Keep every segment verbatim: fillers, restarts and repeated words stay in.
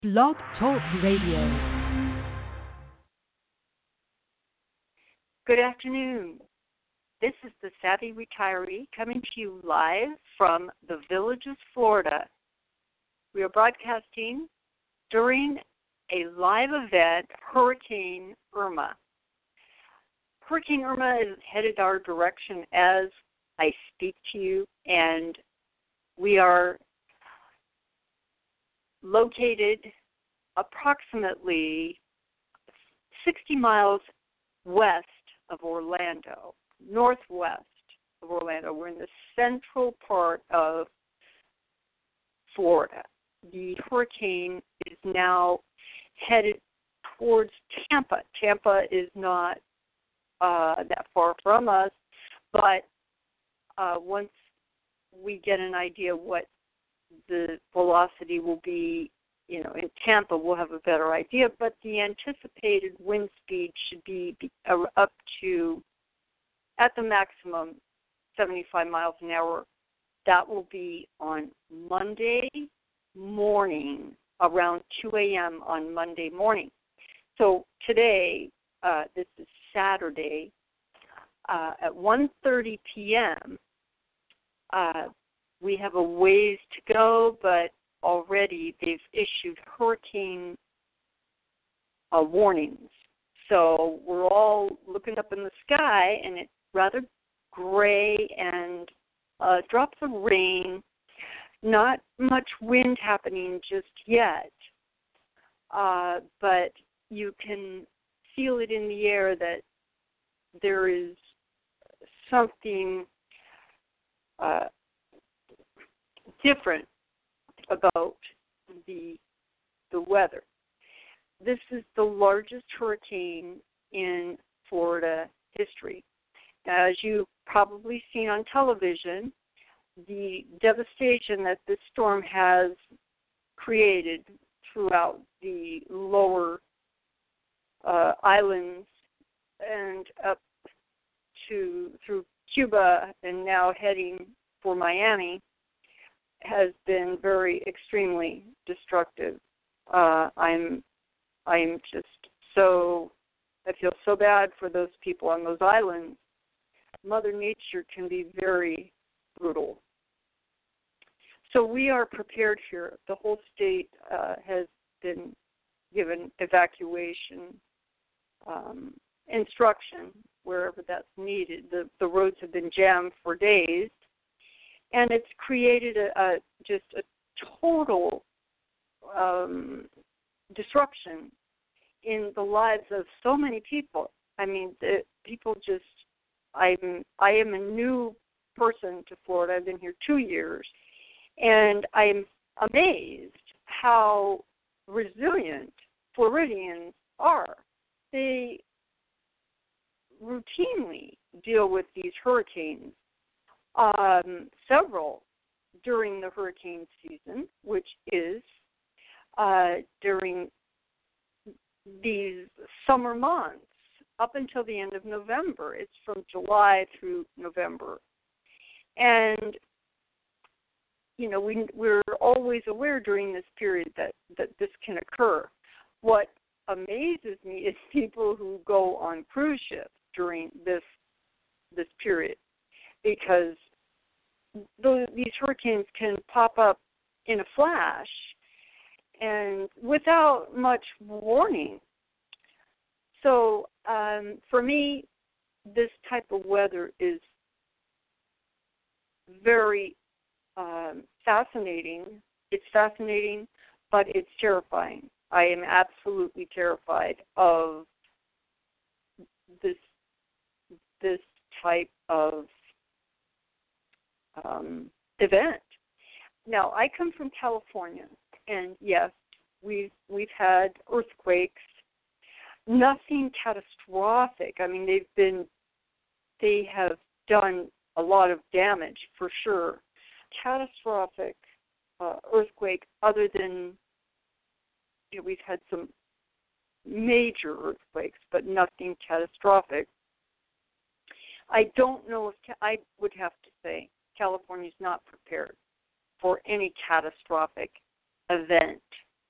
Blog Talk Radio. Good afternoon. This is the Savvy Retiree coming to you live from the Villages, Florida. We are broadcasting during a live event, Hurricane Irma. Hurricane Irma is headed our direction as I speak to you, and we are located approximately sixty miles west of Orlando, northwest of Orlando. We're in the central part of Florida. The hurricane is now headed towards Tampa. Tampa is not uh, that far from us, but uh, once we get an idea what the velocity will be, you know, in Tampa, we'll have a better idea. But the anticipated wind speed should be, be uh, up to, at the maximum, seventy-five miles an hour. That will be on Monday morning, around two a.m. on Monday morning. So today, uh, this is Saturday, uh, at one thirty p.m., uh, we have a ways to go, but already they've issued hurricane uh, warnings. So we're all looking up in the sky, and it's rather gray and uh, drops of rain. Not much wind happening just yet, uh, but you can feel it in the air that there is something uh, different about the the weather. This is the largest hurricane in Florida history. As you've probably seen on television, the devastation that this storm has created throughout the lower uh, islands and up to through Cuba and now heading for Miami has been very extremely destructive. Uh, I'm I'm just so I feel so bad for those people on those islands. Mother Nature can be very brutal. So we are prepared here. The whole state uh, has been given evacuation um, instruction wherever that's needed. The, the roads have been jammed for days, and it's created a, a just a total um, disruption in the lives of so many people. I mean, the people just. I'm I am a new person to Florida. I've been here two years, and I'm amazed how resilient Floridians are. They routinely deal with these hurricanes, um, several during the hurricane season, which is uh, during these summer months up until the end of November. It's from July through November. And, you know, we, we're always aware during this period that, that this can occur. What amazes me is people who go on cruise ships during this this period, because those, these hurricanes can pop up in a flash and without much warning. So um, for me, this type of weather is very um, fascinating. It's fascinating, but it's terrifying. I am absolutely terrified of this this type of um, event. Now, I come from California, and yes, we've we've had earthquakes. Nothing catastrophic. I mean, they've been, they have done a lot of damage for sure. Catastrophic uh, earthquake, other than, you know, we've had some major earthquakes, but nothing catastrophic. I don't know if, I would have to say, California's not prepared for any catastrophic event.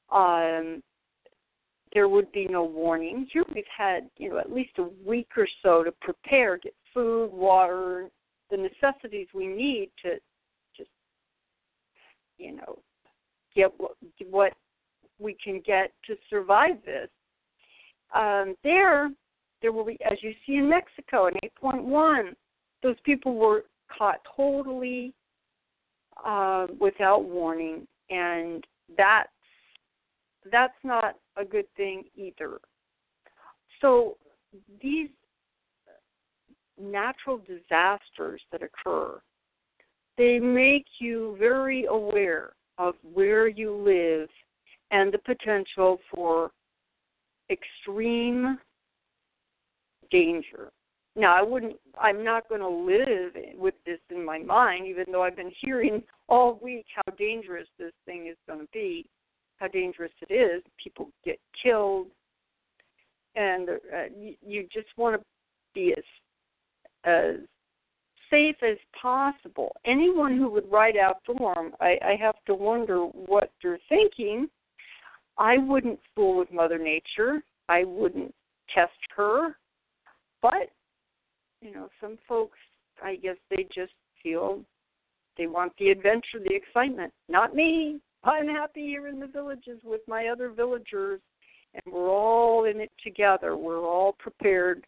Um, there would be no warning. Here we've had, you know, at least a week or so to prepare, get food, water, the necessities we need to just, you know, get what, what we can get to survive this. Um, there, there will be, as you see in Mexico in eight point one, those people were caught totally uh, without warning, and that's, that's not a good thing either. So these natural disasters that occur, they make you very aware of where you live and the potential for extreme danger. Now, I wouldn't, I'm not going to live with this in my mind, even though I've been hearing all week how dangerous this thing is going to be, how dangerous it is. People get killed, and uh, you, you just want to be as, as safe as possible. Anyone who would ride out storm, I, I have to wonder what they're thinking. I wouldn't fool with Mother Nature. I wouldn't test her. But, you know, some folks, I guess they just feel they want the adventure, the excitement. Not me. I'm happy here in the villages with my other villagers, and we're all in it together. We're all prepared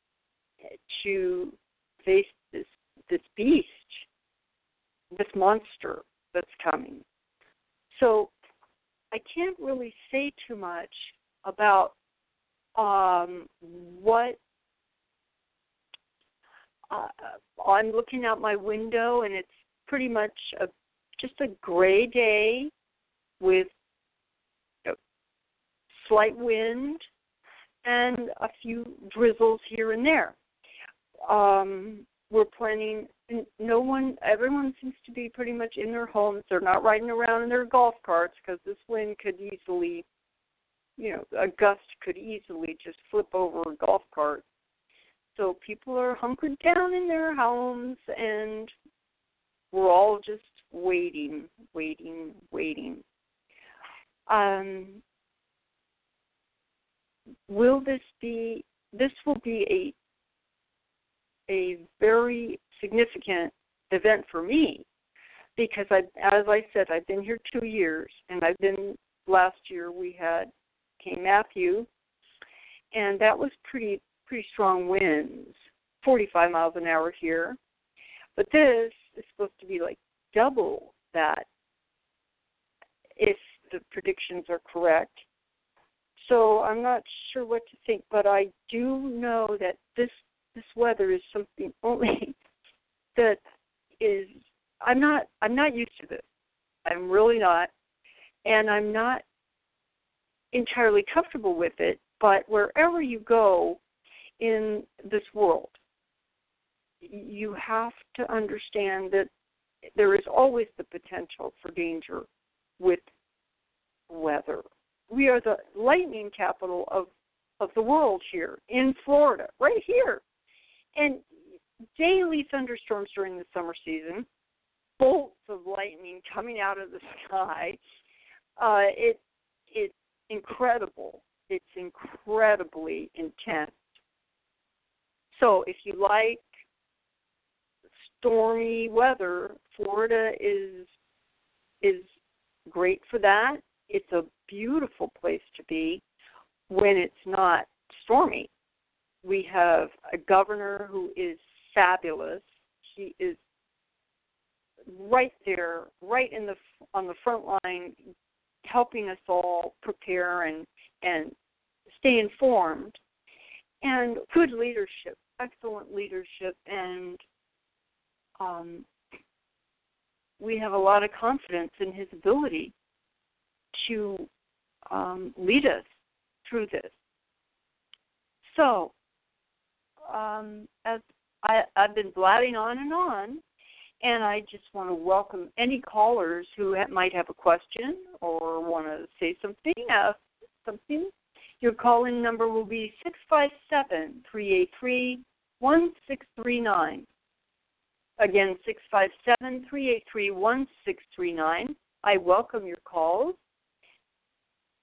to face this this beast, this monster that's coming. So I can't really say too much about um, what uh, I'm looking out my window, and it's pretty much a, just a gray day with a slight wind and a few drizzles here and there. Um, we're planning, no one, everyone seems to be pretty much in their homes. They're not riding around in their golf carts because this wind could easily, you know, a gust could easily just flip over a golf cart. So people are hunkered down in their homes, and we're all just waiting, waiting, waiting. Um, will this be, this will be a a very significant event for me, because I, as I said, I've been here two years, and I've been, last year we had King Matthew, and that was pretty pretty strong winds, forty-five miles an hour here. But this is supposed to be like double that if the predictions are correct. So I'm not sure what to think, but I do know that this this weather is something only that is, I'm not I'm not used to this. I'm really not. And I'm not entirely comfortable with it, but wherever you go in this world, you have to understand that there is always the potential for danger with weather. We are the lightning capital of, of the world here in Florida, right here. And daily thunderstorms during the summer season, bolts of lightning coming out of the sky. Uh, it it's incredible. It's incredibly intense. So if you like stormy weather, Florida is is great for that. It's a beautiful place to be when it's not stormy. We have a governor who is fabulous. He is right there, right in the on the front line, helping us all prepare and and stay informed. And good leadership, excellent leadership, and um, we have a lot of confidence in his ability to um, lead us through this. So, um, as I, I've been blabbing on and on, and I just want to welcome any callers who ha- might have a question or want to say something. Uh, something. Your call-in number will be six five seven, three eight three, one six three nine. Again, six five seven, three eight three, one six three nine. I welcome your calls.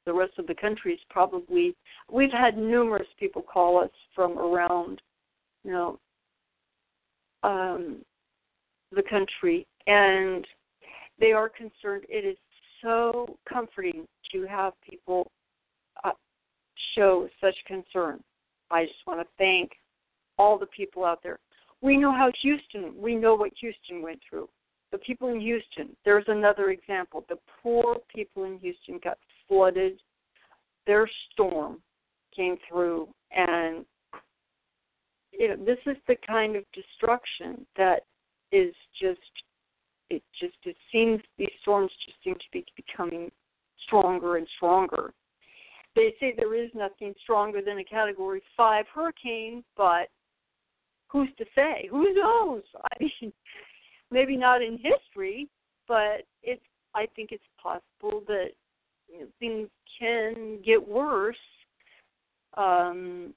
the rest of the country is probably, we've had numerous people call us from around, you know, um, the country, and they are concerned. It is so comforting to have people uh, show such concern. I just want to thank all the people out there. We know how Houston, we know what Houston went through. The people in Houston, there's another example. The poor people in Houston got flooded. Their storm came through, and you know, this is the kind of destruction that is just, it just, it seems, these storms just seem to be becoming stronger and stronger. They say there is nothing stronger than a Category five hurricane, but who's to say? Who knows? I mean, maybe not in history, but it's, I think it's possible that, you know, things can get worse. Um,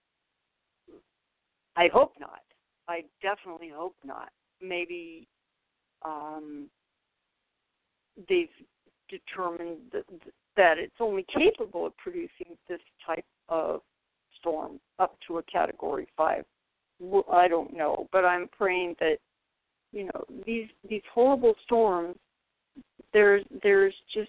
I hope not. I definitely hope not. Maybe um, they've determined that, that it's only capable of producing this type of storm up to a Category five. Well, I don't know, but I'm praying that, you know, these these horrible storms, there's there's just,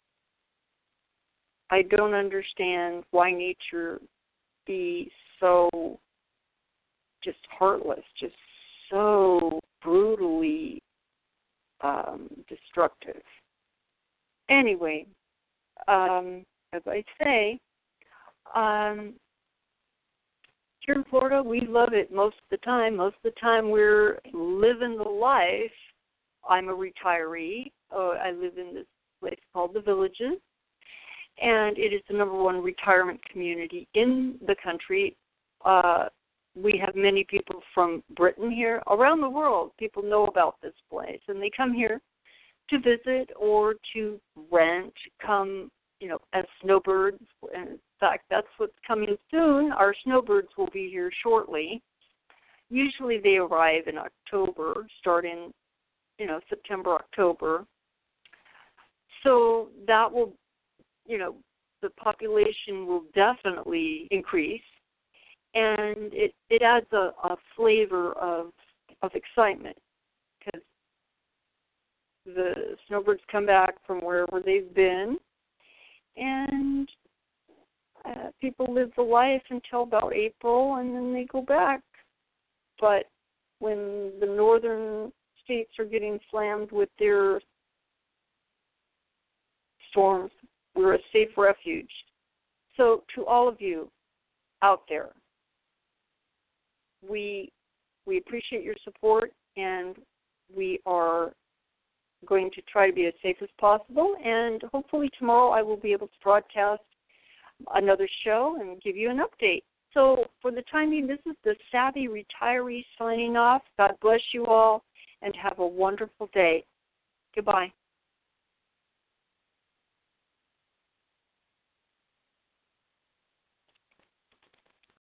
I don't understand why nature be so just heartless, just so brutally um, destructive. Anyway, um, as I say, um, here in Florida, we love it most of the time. Most of the time we're living the life. I'm a retiree. Uh, I live in this place called The Villages, and it is the number one retirement community in the country. Uh, we have many people from Britain here. Around the world, people know about this place, and they come here to visit or to rent, come, you know, as snowbirds. And in fact, that's what's coming soon. Our snowbirds will be here shortly. Usually they arrive in October, starting, you know, September, October. So that will, you know, the population will definitely increase. And it, it adds a, a flavor of of excitement because the snowbirds come back from wherever they've been, and uh, people live the life until about April, and then they go back. But when the northern states are getting slammed with their storms, we're a safe refuge. So to all of you out there, we we appreciate your support, and we are going to try to be as safe as possible, and hopefully tomorrow I will be able to broadcast another show and give you an update. So for the time being, this is the Savvy Retiree signing off. God bless you all, and have a wonderful day. Goodbye.